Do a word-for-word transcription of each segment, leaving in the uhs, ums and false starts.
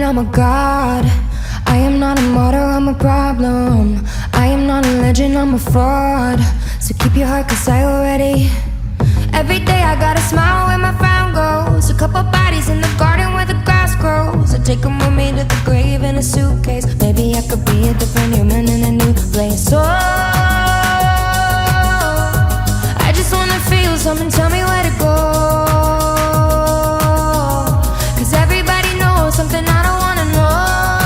I'm a god. I am not a martyr, I'm a problem. I am not a legend, I'm a fraud. So keep your heart, cause I already. Every day I gotta smile where my frown goes. A couple bodies in the garden where the grass grows. I take them with me to the grave in a suitcase. Maybe I could be a different human in a new place. Oh, I just wanna feel something, tell me where to go. Cause everybody knows something I don't wanna know.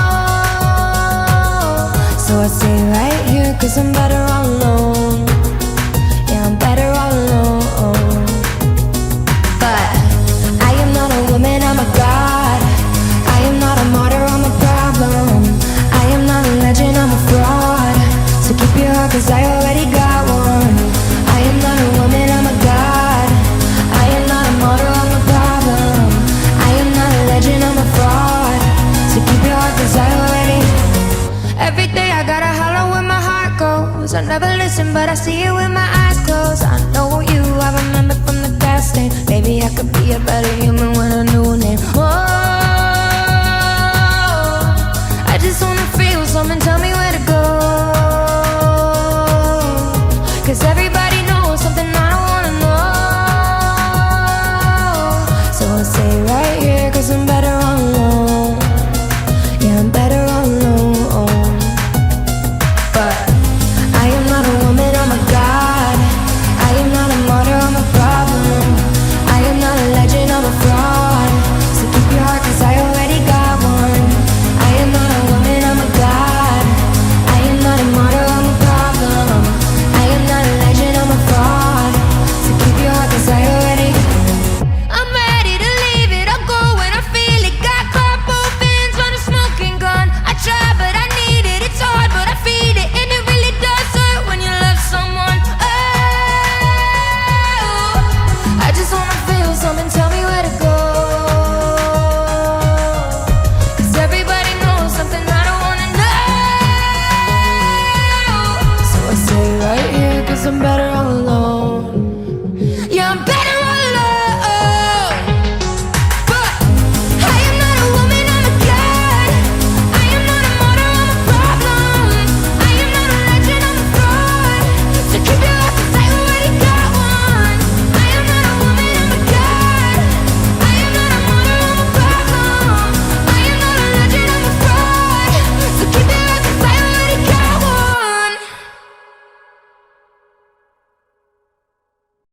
So I stay right here cause I'm better all alone. Yeah, I'm better all alone. But I am not a woman, I'm a god. I am not a martyr, I'm a problem. I am not a legend, I'm a fraud. So keep your heart cause I already got one. I am not a woman, I'm a god. I am not a martyr, I'm a problem. I am not a legend, I'm a fraud. So keep your heart cause I already. Every day I gotta holler where my heart goes. I never listen but I see it with my eyes closed. I know you, I remember from the past day. Maybe I could be a better human with a new name. Oh,